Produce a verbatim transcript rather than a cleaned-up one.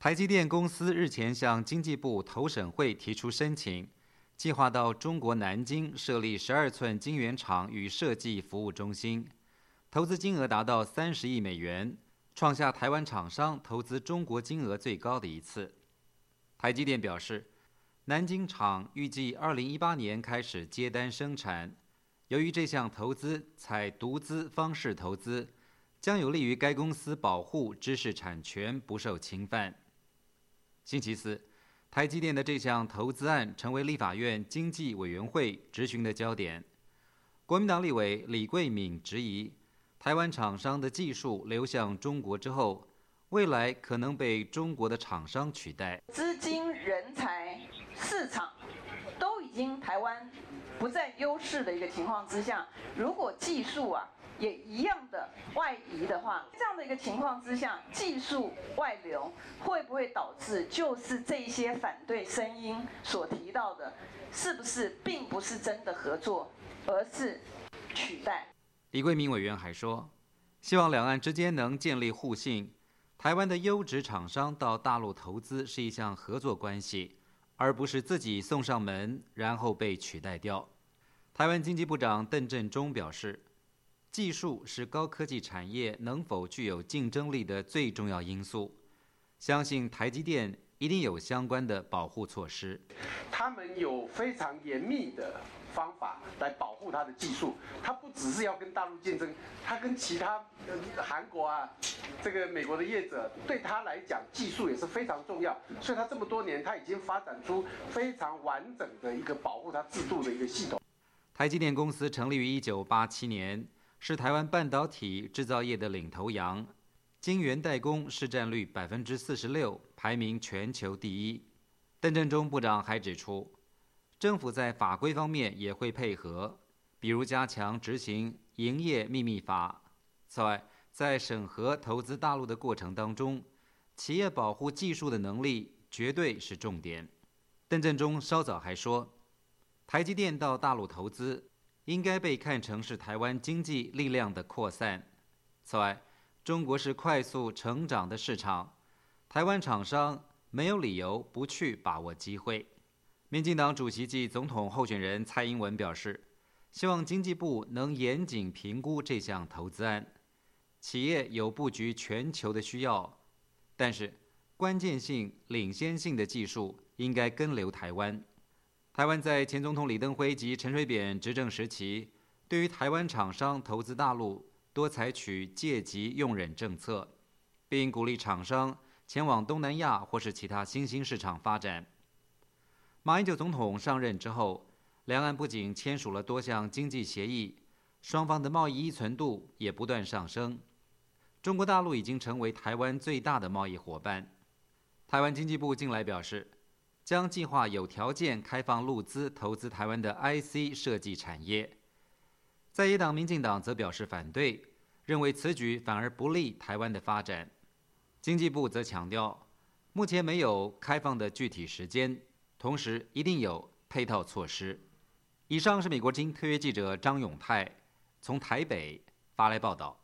台积电公司日前向经济部投审会提出申请，计划到中国南京设立十二寸晶圆厂与设计服务中心，投资金额达到三十亿美元，创下台湾厂商投资中国金额最高的一次。台积电表示，南京厂预计二零一八年开始接单生产，由于这项投资采独资方式投资，将有利于该公司保护知识产权不受侵犯。星期四，台积电的这项投资案成为立法院经济委员会质询的焦点。国民党立委李桂敏质疑，台湾厂商的技术流向中国之后，未来可能被中国的厂商取代。 资金、人才、市场都已经台湾不在优势的一个情况之下，如果技术啊也一样的外移的话，这样的一个情况之下，技术外流会不会导致就是这些反对声音所提到的，是不是并不是真的合作，而是取代？ 李桂敏委员还说，希望两岸之间能建立互信，台湾的优质厂商到大陆投资是一项合作关系，而不是自己送上门然后被取代掉。台湾经济部长邓振中表示，技术是高科技产业能否具有竞争力的最重要因素，相信台积电一定有相关的保护措施。 他们有非常严密的方法来保护它的技术，它不只是要跟大陆竞争，它跟其他呃韩国啊、这个美国的业者，对他来讲技术也是非常重要，所以他这么多年他已经发展出非常完整的一个保护它制度的一个系统。 台积电公司成立于一九八七年，是台湾半导体制造业的领头羊，晶圆代工市占率百分之四十六，排名全球第一。邓振中部长还指出，政府在法规方面也会配合，比如加强执行营业秘密法。此外，在审核投资大陆的过程当中，企业保护技术的能力绝对是重点。邓振中稍早还说，台积电到大陆投资应该被看成是台湾经济力量的扩散。此外，中国是快速成长的市场，台湾厂商没有理由不去把握机会。民进党主席暨总统候选人蔡英文表示，希望经济部能严谨评估这项投资案。企业有布局全球的需要，但是关键性、领先性的技术应该跟留台湾。台湾在前总统李登辉及陈水扁执政时期，对于台湾厂商投资大陆多采取借机用忍政策，并鼓励厂商前往东南亚或是其他新兴市场发展。马英九总统上任之后，两岸不仅签署了多项经济协议，双方的贸易依存度也不断上升。中国大陆已经成为台湾最大的贸易伙伴。台湾经济部近来表示，将计划有条件开放陆资投资台湾的 I C 设计产业。在野党民进党则表示反对，认为此举反而不利台湾的发展。经济部则强调，目前没有开放的具体时间，同时一定有配套措施。以上是美国之音特约记者张永泰从台北发来报道。